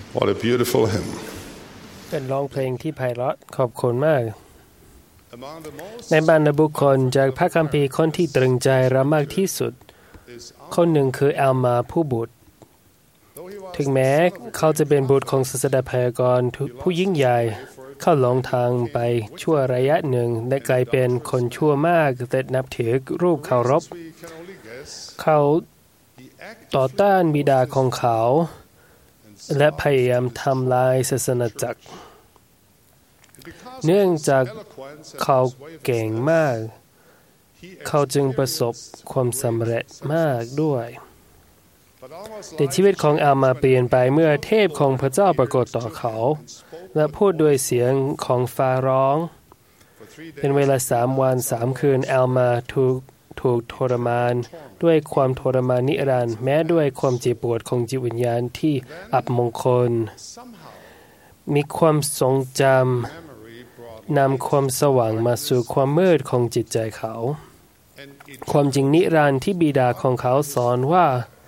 What a beautiful hymn. เป็นร้องเพลงที่ไพเราะขอบคุณมากในบรรดาบุคคลจากพระคัมภีร์คนที่ตรึงใจเรามากที่สุดคนหนึ่งคืออัลมาผู้บุตรถึงแม้เขาจะเป็นบุตรของศาสดาพยากรณ์ผู้ยิ่งใหญ่เขาหลงทางไปชั่วระยะหนึ่งและกลายเป็นคนชั่วมากแต่นับถือรูปเคารพเขาต่อต้านบิดาของเขาและพยายามทำลายศาสนาจักรเนื่องจากเขาเก่งมากเขาจึงประสบความสำเร็จมากด้วยแต่ชีวิตของอัลมาเปลี่ยนไปเมื่อเทพของพระเจ้าปรากฏต่อเขาและพูดด้วยเสียงของฟ้าร้องเป็นเวลา3 วัน 3 คืนอัลมาถูกทรมานด้วยความทรมานนิรันดร์แม้ด้วยความเจ็บปวดของจิตวิญญาณที่อับมงคลมีความทรงจำนำความสว่างมาสู่ความมืดของจิตใจเขาความจริงนิรันดร์ที่บิดาของเขาสอนว่า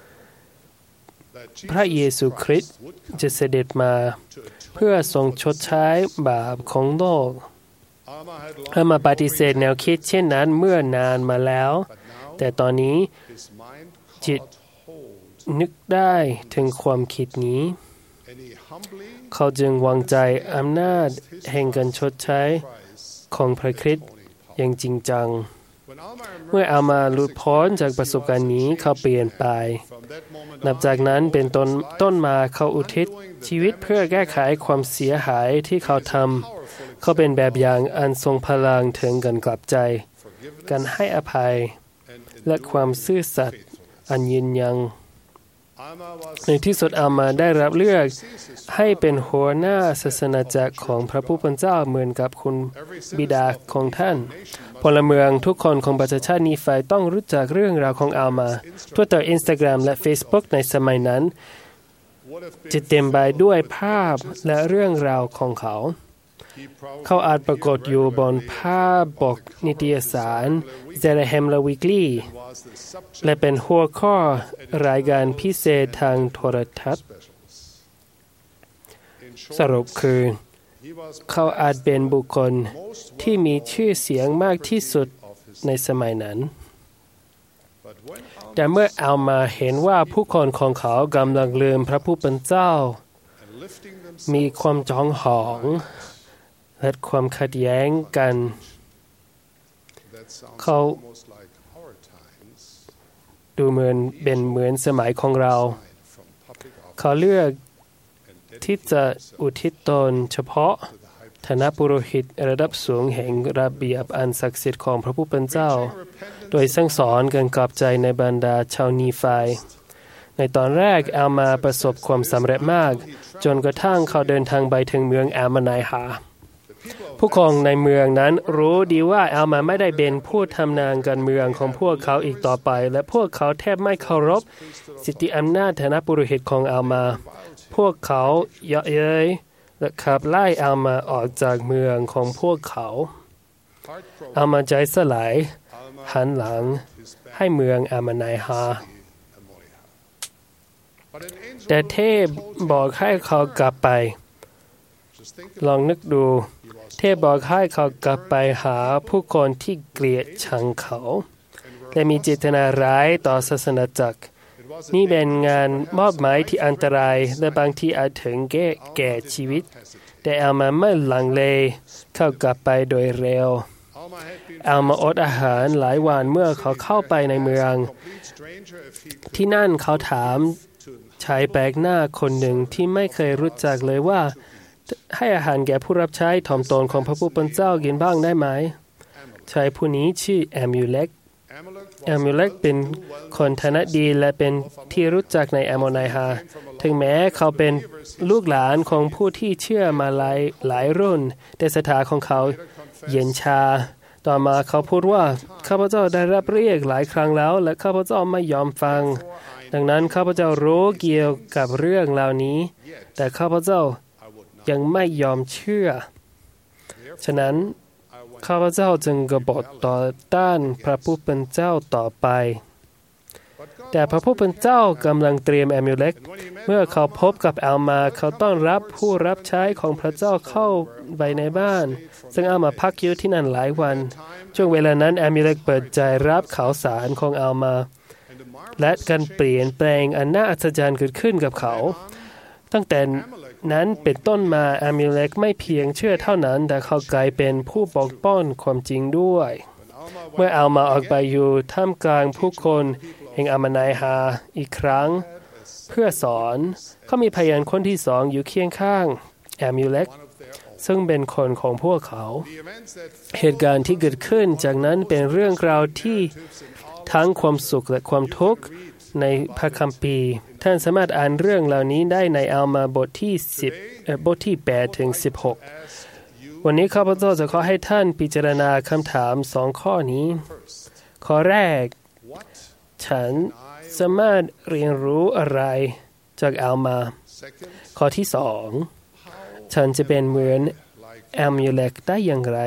พระเยซูคริสต์จะเสด็จมาเพื่อทรงชดใช้บาปของโลกอัลมาปฏิเสธแนวคิดเช่นนั้นเมื่อนานมาแล้วแต่ตอนนี้จิตนึกได้ถึงความคิดนี้เขาจึงวางใจอำนาจแห่งการชดใช้ของพระคริสต์อย่างจริงจังเมื่ออัลมาหลุดพ้นจากประสบการณ์นี้เขาเปลี่ยนไปนับจากนั้นเป็นต้นมาเขาอุทิศชีวิตเพื่อแก้ไขความเสียหายที่เขาทำเขาเป็นแบบอย่างอันทรงพลังถึงการกลับใจการให้อภัยและความซื่อสัตย์อันยืนยังในที่สุดอัลมาได้รับเลือกให้เป็นหัวหน้าศาสนาจักรของพระผู้เป็นเจ้าเหมือนกับคุณบิดาของท่านพลเมืองทุกคนของประชาชาตินีไฟต้องรู้จักเรื่องราวของอัลมา Twitter Instagram และ Facebook ในสมัยนั้นจะเต็มไปด้วยภาพและเรื่องราวของเขาอาจปรากฏอยู่บนภาพปกนิตยสาร Zerubbabel Weekly และเป็นหัวข้อรายการพิเศษทางโทรทัศน์สรุปคือเขาอาจเป็นบุคคลที่มีชื่อเสียงมากที่สุดในสมัยนั้นแต่เมื่ออัลมาเห็นว่าผู้คนของเขากำลังลืมพระผู้เป็นเจ้ามีความจองหองและความขัดแย้งกันเขาดูเหมือนสมัยของเราเขาเลือกที่จะอุทิศตนเฉพาะฐานะปุโรหิตระดับสูงแห่งระเบียบอันศักดิ์สิทธิ์ของพระผู้เป็นเจ้าโดยสั่งสอนการกลับใจในบรรดาชาวนีไฟในตอนแรกอัลมาประสบความสำเร็จมากจนกระทั่งเขาเดินทางไปถึงเมืองแอมไนฮาผู้คนในเมืองนั้นรู้ดีว่าอัลมาไม่ได้เป็นผู้ทำนางการเมืองของพวกเขาอีกต่อไปและพวกเขาแทบไม่เคารพสิทธิอำนาจฐานะปุโรหิตของอัลมาพวกเขาเยาะเย้ยและขับไล่อัลมาออกจากเมืองของพวกเขาอัลมาใจสลายหันหลังให้เมืองแอมไนฮาแต่เทพบอกให้เขากลับไปลองนึกดูเทพบอกให้เขากลับไปหาผู้คนที่เกลียดชังเขาและมีเจตนาร้ายต่อศาสนาจักรนี่เป็นงานมอบหมายที่อันตรายและบางทีอาจถึงแก่ชีวิตแต่อัลมาไม่ลังเลเข้ากลับไปโดยเร็วอัลมาอดอาหารหลายวันเมื่อเขาเข้าไปในเมืองที่นั่นเขาถามชายแปลกหน้าคนหนึ่งที่ไม่เคยรู้จักเลยว่าให้อาหารแก่ผู้รับใช้ถ่อมตนของพระผู้เป็นเจ้ากินบ้างได้ไหมชายผู้นี้ชื่อแอมิวเล็กเป็นคนฐานะดีและเป็นที่รู้จักในแอมไนฮาถึงแม้เขาเป็นลูกหลานของผู้ที่เชื่อมาหลายรุ่นแต่สถาของเขาเย็นชาต่อมาเขาพูดว่าข้าพเจ้าได้รับเรียกหลายครั้งแล้วและข้าพเจ้าไม่ยอมฟังดังนั้นข้าพเจ้ารู้เกี่ยวกับเรื่องเหล่านี้แต่ข้าพเจ้ายังไม่ยอมเชื่อฉะนั้นข้าพเจ้าจึงกบฏต่อต้านพระผู้เป็นเจ้าต่อไปแต่พระผู้เป็นเจ้ากำลังเตรียมแอมิวเล็กเมื่อเขาพบกับอัลมาเขาต้อนรับผู้รับใช้ของพระเจ้าเข้าไปในบ้านซึ่งอัลมาพักอยู่ที่นั่นหลายวันช่วงเวลานั้นแอมิวเล็กเปิดใจรับข่าวสารของอัลมาและการเปลี่ยนแปลงอันน่าอัศจรรย์เกิดขึ้นกับเขาตั้งแต่นั้นเป็นต้นมาอามิเลกไม่เพียงเชื่อเท่านั้นแต่เขากลายเป็นผู้ปกป้องความจริงด้วยเมื่ออัลมาออกไปอยู่ท่ามกลางผู้คนแห่งอามาไนฮาอีกครั้งเพื่อสอนเขามีพยานคนที่สองอยู่เคียงข้างอามิเลกซึ่งเป็นคนของพวกเขาเหตุการณ์ที่เกิดขึ้นจากนั้นเป็นเรื่องราวที่ทั้งความสุขและความทุกข์ในพระคัมภีร์ท่านสามารถอ่านเรื่องเหล่านี้ได้ในอัลมาบทที่10บทที่8ถึง16วันนี้ข้าพเจ้าจะขอให้ท่านพิจารณาคำถาม2ข้อนี้ข้อแรกฉันสามารถเรียนรู้อะไรจากอัลมาข้อที่2ฉันจะเป็นเหมือนอามิเลกได้อย่างไร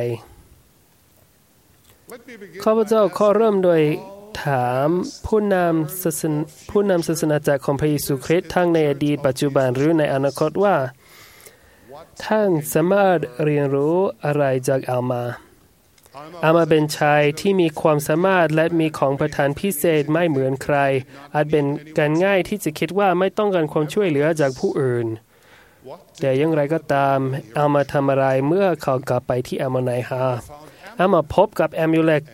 ข้าพเจ้าขอเริ่มโดยถามผู้นำศาสนาจักรของพระเยซูคริสต์ทั้งในอดีตปัจจุบันหรือในอนาคตว่าท่านสามารถเรียนรู้อะไรจากอัลมาเป็นชายที่มีความสามารถและมีของประทานพิเศษไม่เหมือนใครอาจเป็นการง่ายที่จะคิดว่าไม่ต้องการความช่วยเหลือจากผู้อื่นแต่อย่างไรก็ตามอัลมาทำอะไรเมื่อเขากลับไปที่อามาไนฮาอัลมาพบกับอามิเลก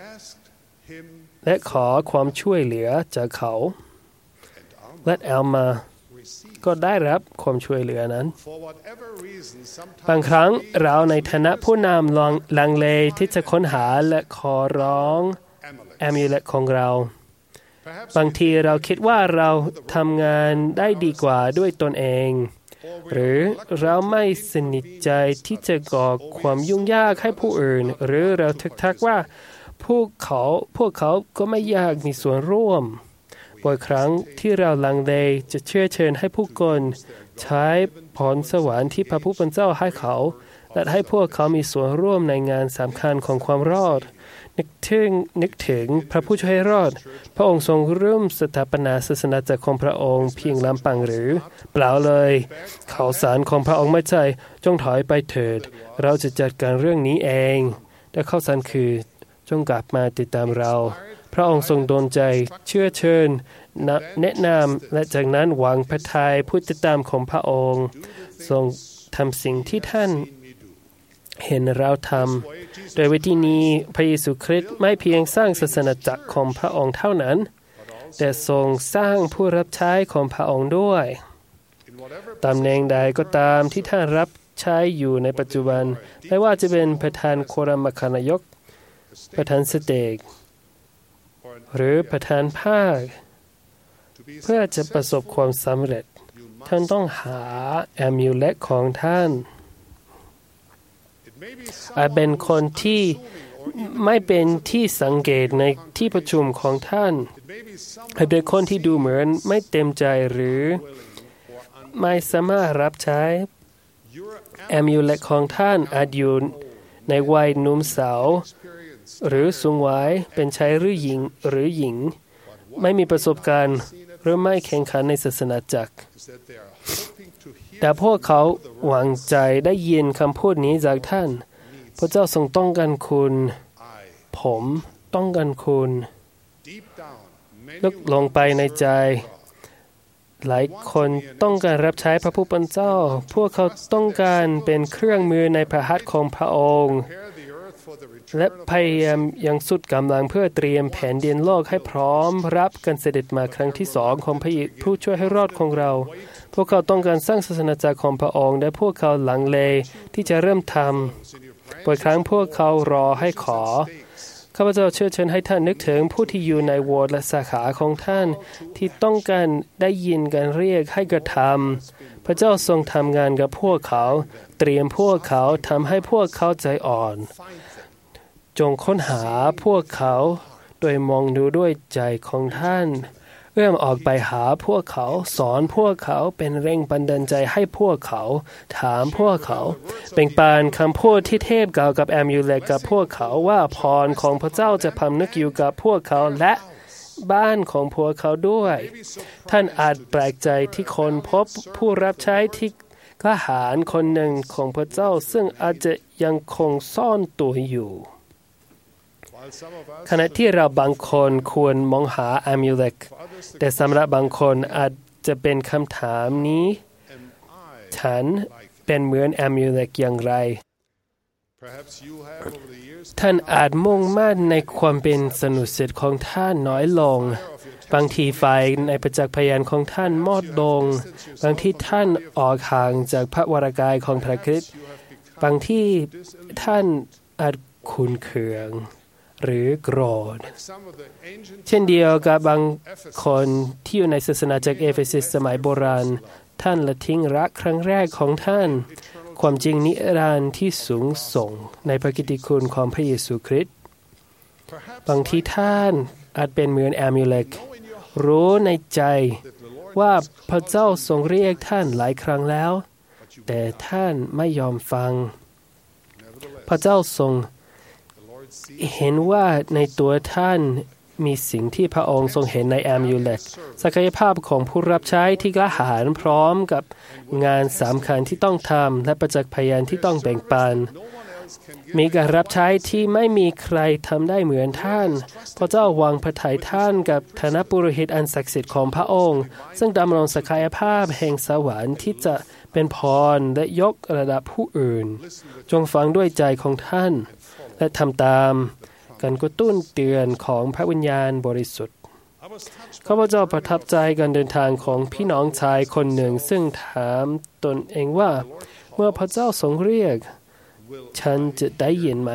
และขอความช่วยเหลือจากเขาและอัลมาก็ได้รับความช่วยเหลือนั้นบางครั้งเราในฐานะผู้นำลังเลที่จะค้นหาและขอร้องอามิเลกของเราบางทีเราคิดว่าเราทำงานได้ดีกว่าด้วยตนเองหรือเราไม่สนิทใจที่จะก่อความยุ่งยากให้ผู้อื่นหรือเราทักว่าพวกเขาก็ไม่อยากมีส่วนร่วมบ่อยครั้งที่เราลังเลจะเชิญให้ผู้คนใช้พรสวรรค์ที่พระผู้เป็นเจ้าให้เขาและให้พวกเขามีส่วนร่วมในงานสำคัญของความรอดนึกถึงพระผู้ช่วยรอดพระองค์ทรงเริ่มสถาปนาศาสนาจักรของพระองค์เพียงลำพังหรือเปล่าเลยข่าวสารของพระองค์ไม่ใช่จงถอยไปเถิดเราจะจัดการเรื่องนี้เองแต่ข่าวสารคือจงกลับมาติดตามเราพระองค์ทรงโดนใจเชื่อเชิญแนะนำและจากนั้นหวังพระทัยผู้ติดตามของพระองค์ทรงทำสิ่งที่ท่านเห็นเราทำโดยวิธีนี้พระเยซูคริสต์ไม่เพียงสร้างศาสนาจักรของพระองค์เท่านั้นแต่ทรงสร้างผู้รับใช้ของพระองค์ด้วยตำแหน่งใดก็ตามที่ท่านรับใช้อยู่ในปัจจุบันไม่ว่าจะเป็นประธานโครมคานายกประธานสเตกหรือประธานภาคเพื่อจะประสบความสำเร็จท่านต้องหาอามิเลกของท่านอาจเป็นคนที่ไม่เป็นที่สังเกตในที่ประชุมของท่านอาจเป็นคนที่ดูเหมือนไม่เต็มใจหรือไม่สามารถรับใช้อามิเลกของท่านอาจอยู่ในวัยหนุ่มสาวหรือสูงวัยเป็นชายหรือหญิงไม่มีประสบการณ์หรือไม่แข่งขันในศาสนาจักรแต่พวกเขาหวังใจได้ยินคำพูดนี้จากท่านพระเจ้าทรงต้องการคุณผมต้องการคุณลึกลงไปในใจหลายคนต้องการรับใช้พระผู้เป็นเจ้าพวกเขาต้องการเป็นเครื่องมือในพระหัตถ์ของพระองค์และพยายามอย่างสุดกำลังเพื่อเตรียมแผนดินโลกให้พร้อมรับการเสด็จมาครั้งที่2ของพระผู้ช่วยให้รอดของเราพวกเขาต้องการสร้างศาสนาจักรของพระองค์และพวกเขาลังเลที่จะเริ่มทำบ่อยครั้งพวกเขารอให้ขอข้าพเจ้าเชิญให้ท่านนึกถึงผู้ที่อยู่ในโบสถ์และสาขาของท่านที่ต้องการได้ยินการเรียกให้กระทำพระเจ้าทรงทำงานกับพวกเขาเตรียมพวกเขาทำให้พวกเขาใจอ่อนจงค้นหาพวกเขาโดยมองดูด้วยใจของท่านเอื้อมออกไปหาพวกเขาสอนพวกเขาเป็นแรงบันดาลใจให้พวกเขาถามพวกเขาแบ่งปันคำพูดที่เทพกล่าวกับอามิเลกกับพวกเขาว่าพรของพระเจ้าจะพำนึกอยู่กับพวกเขาและบ้านของพวกเขาด้วยท่านอาจแปลกใจที่คนพบผู้รับใช้ที่กล้าหาญคนหนึ่งของพระเจ้าซึ่งอาจจะยังคงซ่อนตัวอยู่ขณะที่เราบางคนควรมองหาอามิเลกแต่สำหรับบางคนอาจจะเป็นคำถามนี้ฉันเป็นเหมือนอามิเลกอย่างไรท่านอาจมุ่งมั่นในความเป็นสนุสิทธิ์ของท่านน้อยลงบางทีไฟในประจักษ์พยานของท่านมอดลงบางที่ท่านออกห่างจากพระวรากายของพระคริสต์บางที่ท่านอาจขุ่นเคืองหรือโกรธเช่นเดียวกับบางคนที่อยู่ในศาสนาจากเอเฟซัสสมัยโบราณท่านละทิ้งรักครั้งแรกของท่านความจริงนิรันดร์ที่สูงส่งในพระกิตติคุณของพระเยซูคริสต์บางทีท่านอาจเป็นเหมือนอามิเลกรู้ในใจว่าพระเจ้าทรงเรียกท่านหลายครั้งแล้วแต่ท่านไม่ยอมฟังพระเจ้าทรงเห็นว่าในตัวท่านมีสิ่งที่พระองค์ทรงเห็นในอามิเลกศักยภาพของผู้รับใช้ที่กล้าหาญพร้อมกับงานสำคัญที่ต้องทำและประจักษ์พยานที่ต้องแบ่งปันมีการรับใช้ที่ไม่มีใครทำได้เหมือนท่านพระเจ้าวางพระทัยท่านกับฐานะปุโรหิตอันศักดิ์สิทธิ์ของพระองค์ซึ่งดำรงศักยภาพแห่งสวรรค์ที่จะเป็นพรและยกระดับผู้อื่นจงฟังด้วยใจของท่านและทำตามการกระตุ้นเตือนของพระวิญญาณบริสุทธิ์ข้าพเจ้าประทับใจการเดินทางของพี่น้องชายคนหนึ่งซึ่งถามตนเองว่าเมื่อพระเจ้าทรงเรียกฉันจะได้ยินไหม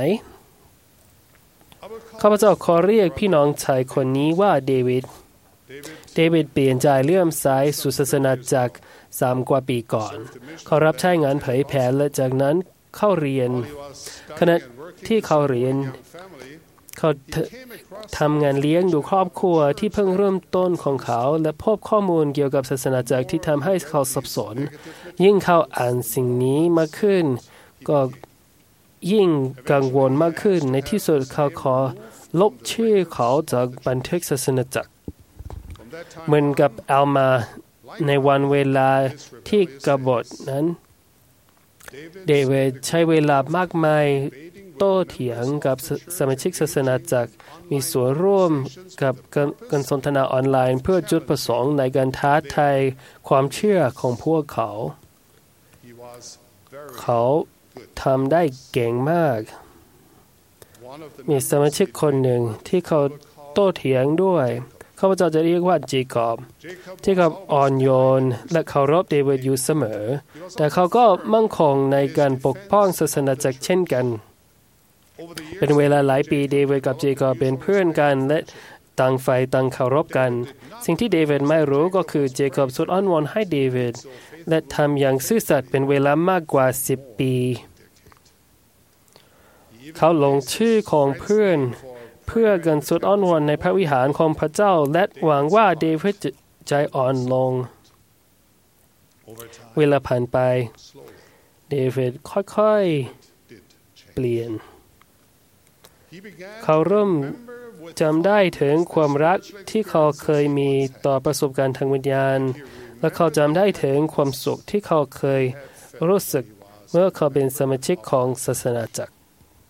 ข้าพเจ้าขอเรียกพี่น้องชายคนนี้ว่าเดวิดเปลี่ยนใจเลื่อมใสสู่ศาสนาจาก3 กว่าปีก่อนเขารับใช้งานเผยแผ่และจากนั้นเข้าเรียนขณะที่เขาเรียนเขาทำงานเลี้ยงดูครอบครัวที่เพิ่งเริ่มต้นของเขาและพบข้อมูลเกี่ยวกับศาสนาจักรที่ทำให้เขาสับสนยิ่งเขาอ่านสิ่งนี้มากขึ้นก็ยิ่งกังวลมากขึ้นในที่สุดเขาขอลบชื่อเขาจากบันทึกศาสนาจักรเหมือนกับอัลมาในวันเวลาที่กบฏนั้นเดวิดใช้เวลามากมายโต้เถียงกับสมาชิกศาสนาจักรมีส่วนร่วมกับการสนทนาออนไลน์เพื่อจุดประสงค์ในการท้าทายความเชื่อของพวกเขาทำได้เก่งมากมีสมาชิกคนหนึ่งที่เขาโต้เถียงด้วยข้าพเจ้าจะเรียกว่าเจคอบอ่อนโยนและเคารพเดวิดอยู่เสมอแต่เขาก็มั่นคงในการปกป้องศาสนาจักรเช่นกันเป็นเวลาหลายปีเดวิดกับเจคอบเป็นเพื่อนกันและต่างฝ่ายต่างเคารพกันสิ่งที่เดวิดไม่รู้ก็คือเจคอบสุดอ้อนวอนให้เดวิดและทำอย่างซื่อสัตย์เป็นเวลามากกว่า10 ปีเขาลงชื่อของเพื่อกันสุดอ้อนวอนในพระวิหารของพระเจ้าและหวังว่าเดวิดจะใจอ่อนลงเวลาผ่านไปเดวิดค่อยๆเปลี่ยนเขาเริ่มจำได้ถึงความรักที่เขาเคยมีต่อประสบการณ์ทางวิญญาณและเขาจำได้ถึงความสุขที่เขาเคยรู้สึกเมื่อเขาเป็นสมาชิกของศาสนาจักร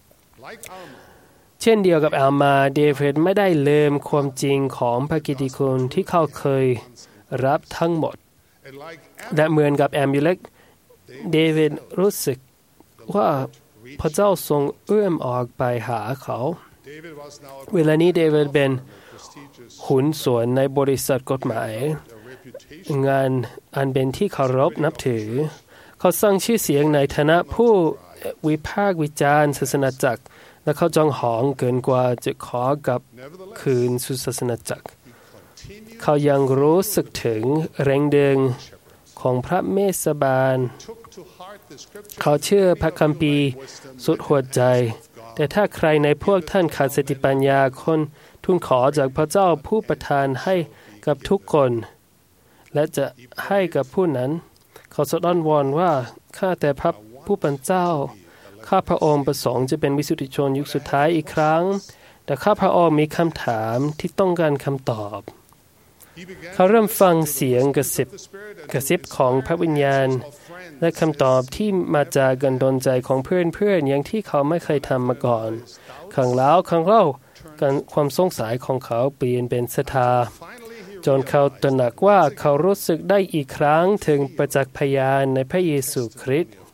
เช่นเดียวกับอัลมาเดวิดไม่ได้ลืมความจริงของพระกิตติคุณที่เขาเคยรับทั้งหมดและเหมือนกับอามิเลกเดวิดรู้สึกว่าพระเจ้าทรงเอื้อมออกไปหาเขาเวลานี้เดวิดเป็นหุ้นส่วนในบริษัทกฎหมายงานอันเป็นที่เคารพนับถือเขาสร้างชื่อเสียงในฐานะผู้วิพากษ์วิจารณ์ศาสนาจักรและเขาจองหองเกินกว่าจะขอกลับคืนสู่ศาสนาจักรเขายังรู้สึกถึงแรงดึงของพระเมสสบาลเขาเชื่อพระคัมภีร์สุดหัวใจแต่ถ้าใครในพวกท่านขาดสติปัญญาคนทูลขอจากพระเจ้าผู้ประทานให้กับทุกคนและจะให้กับผู้นั้นเขาสดอ้อนวอนว่าข้าแต่พระผู้เป็นเจ้าข้าพระองค์ประสงค์จะเป็นวิสุทธิชนยุคสุดท้ายอีกครั้งแต่ข้าพระองค์มีคำถามที่ต้องการคำตอบเขาเริ่มฟังเสียงกระซิบของพระวิญญาณและคำตอบที่มาจากการดลใจของเพื่อนๆอย่างที่เขาไม่เคยทำมาก่อนครั้งแล้วครั้งเล่าการความสงสัยของเขาเปลี่ยนเป็นศรัทธาจนเขาตระหนักว่าเขารู้สึกได้อีกครั้งถึงประจักษ์พยานในพระเยซูคริสต์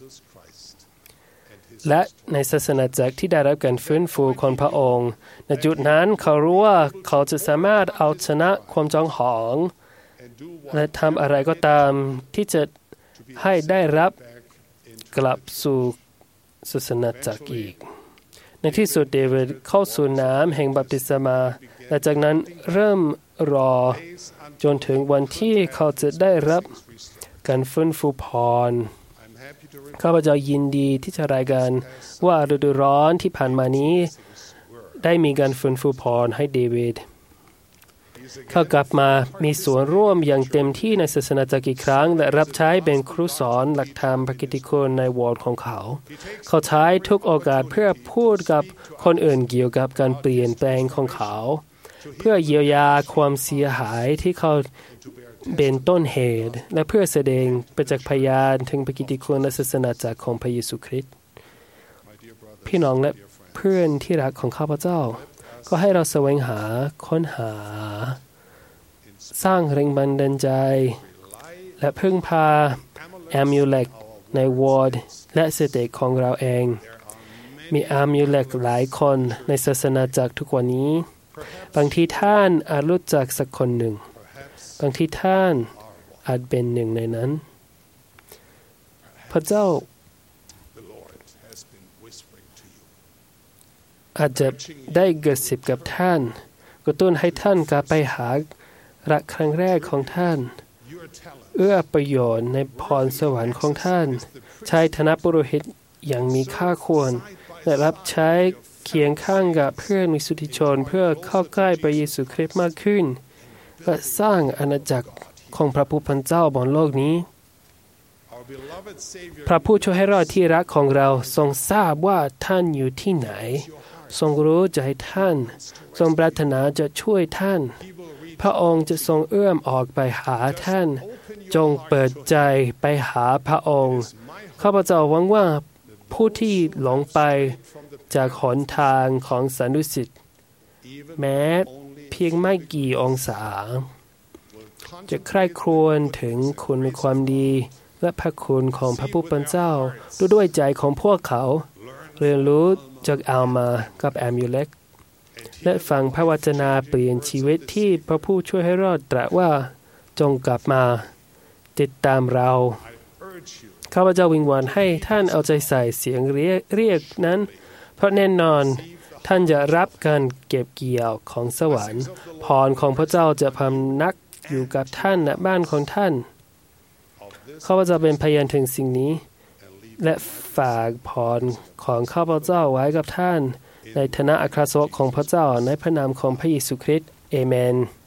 และในศาสนาจักรที่ได้รับการฟื้นฟูของพระองค์ในจุดนั้นเขารู้ว่าเขาจะสามารถเอาชนะความจองหองและทำอะไรก็ตามที่จะให้ได้รับกลับสู่ศาสนาจักรอีกในที่สุดเดวิดเข้าสู่น้ำแห่งบัพติศมาและจากนั้นเริ่มรอจนถึงวันที่เขาจะได้รับการฟื้นฟูพรข้าพเจ้ายินดีที่จะรายงานว่าฤดูร้อนที่ผ่านมานี้ได้มีการฟื้นฟูพรให้เดวิดเขากลับมามีส่วนร่วมอย่างเต็มที่ในศาสนาจักรอีกครั้งและรับใช้เป็นครูสอนหลักธรรมพระกิตติคุณในวอร์ดของเขาเขาใช้ทุกโอกาสเพื่อพูดกับคนอื่นเกี่ยวกับการเปลี่ยนแปลงของเขาเพื่อเยียวยาความเสียหายที่เขาเป็นต้นเหตุและเพื่อแสดงประจักษ์พยานถึงพระกิตติคุณและศาสนาจักรของพระเยซูคริสต์พี่น้องและเพื่อนที่รักของข้าพเจ้าก็ให้เราแสวงหาค้นหาสร้างแรงบันดาลใจและพึ่งพาอามูเลตในวอร์ดและสเตจของเราเองมีอามูเลตหลายคนในศาสนาจักรทุกวันนี้บางทีท่านอาจรู้จักสักคนหนึ่งบางทีท่านอาจเป็นหนึ่งในนั้นพระเจ้าอาจจะได้กระซิบกับท่านกระตุ้นให้ท่านกลับไปหารักครั้งแรกของท่านเอื้อประโยชน์ในพรสวรรค์ของท่านใช้ฐานะปุโรหิตอย่างมีค่าควรและรับใช้เคียงข้างกับเพื่อนวิสุทธิชนเพื่อเข้าใกล้พระเยซูคริสต์มากขึ้นและสร้างอาณาจักรของพระผู้เป็นเจ้าบนโลกนี้พระผู้ช่วยให้รอดที่รักของเราทรงทราบว่าท่านอยู่ที่ไหนทรงรู้ใจท่านทรงปรารถนาจะช่วยท่านพระองค์จะทรงเอื้อมออกไปหาท่านจงเปิดใจไปหาพระองค์ข้าพเจ้าหวังว่าผู้ที่หลงไปจากหนทางของสันดุสิตแม้เพียงไม่กี่องศาจะใคร่ครวญถึงคุณความดีและพระคุณของพระผู้เป็นเจ้าด้วยใจของพวกเขาเรียนรู้จากอัลมากับแอมูเลตและฟังพระวจนะเปลี่ยนชีวิตที่พระผู้ช่วยให้รอดตรัสว่าจงกลับมาติดตามเราข้าพเจ้าวิงวอนให้ท่านเอาใจใส่เสียงเรียกนั้นเพราะแน่นอนท่านจะรับการเก็บเกี่ยวของสวรรค์พรของพระเจ้าจะพำนักอยู่กับท่านณบ้านของท่านข้าพเจ้าเป็นพยานถึงสิ่งนี้และฝากพรของข้าพเจ้าไว้กับท่านในฐานะอัครสาวกของพระเจ้าในพระนามของพระเยซูคริสต์เอเมน